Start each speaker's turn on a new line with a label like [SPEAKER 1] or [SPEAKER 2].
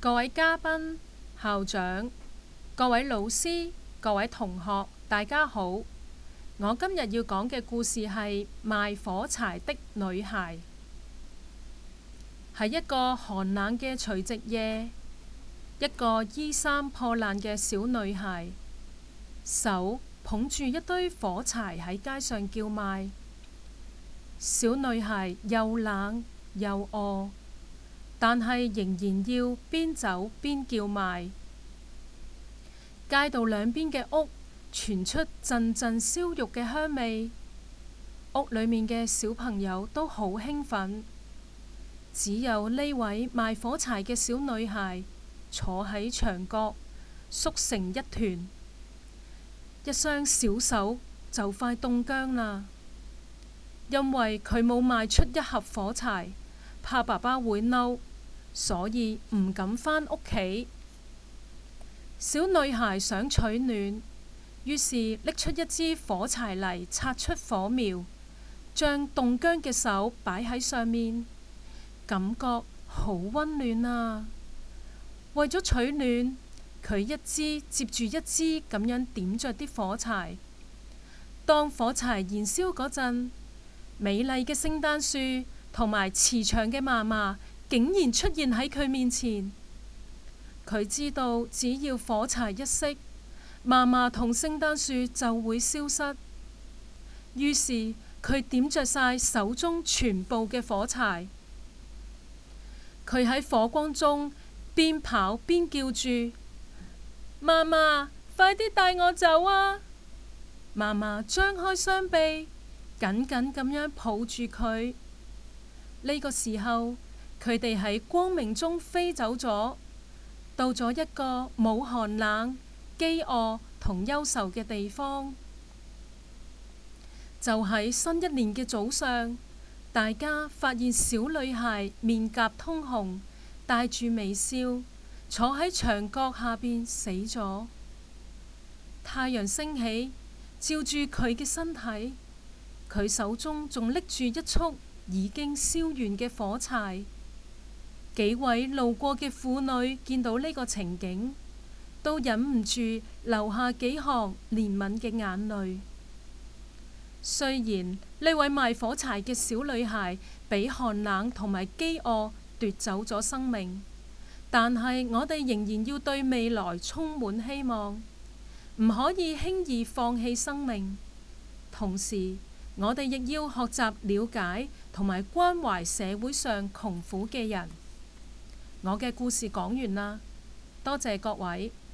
[SPEAKER 1] 各位嘉賓、校長、各位老師、各位同學，大家好。我今日要講嘅故事係賣火柴的女孩。係一個寒冷嘅除夕夜，一個衣衫破爛嘅小女孩，手捧住一堆火柴喺街上叫賣。小女孩又冷又餓，但係仍然要邊走邊叫賣。街道兩邊嘅屋傳出陣陣燒肉嘅香味，屋裏面嘅小朋友都好興奮。只有呢位賣火柴嘅小女孩坐喺牆角，縮成一團，一雙小手就快凍僵啦。因為佢冇賣出一盒火柴，怕爸爸會嬲，所以唔敢返屋企。小女孩想取暖，於是拎出一支火柴嚟擦出火苗，將凍僵嘅手擺喺上面，感覺好溫暖啊！為咗取暖，佢一支接住一支咁樣點着啲火柴。當火柴燃燒嗰陣，美麗嘅聖誕樹同埋慈祥嘅嫲嫲竟然出現喺佢面前。佢知道只要火柴一熄，嫲嫲同聖誕樹就會消失。於是佢點着晒手中全部嘅火柴。佢喺火光中邊跑邊叫住：嫲嫲，快啲帶我走啊！嫲嫲張開雙臂，緊緊咁樣抱住佢。呢個時候，佢哋喺光明中飛走咗，到咗一個冇寒冷、飢餓同憂愁嘅地方。就喺新一年嘅早上，大家發現小女孩面頰通紅，帶住微笑，坐喺牆角下邊死咗。太陽升起，照住佢嘅身體。佢手中仲拎住一束已經燒完嘅火柴。幾位路過嘅婦女見到呢個情景，都忍唔住流下幾行憐憫嘅眼淚。雖然呢位賣火柴嘅小女孩俾寒冷同埋飢餓奪走咗生命，但係我哋仍然要對未來充滿希望，唔可以輕易放棄生命。同時，我哋亦要學習了解同埋關懷社會上窮苦嘅人。我嘅故事講完啦，多謝各位。